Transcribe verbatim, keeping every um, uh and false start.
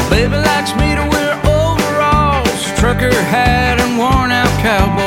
Baby likes me to wear overalls, trucker hat, and worn out cowboy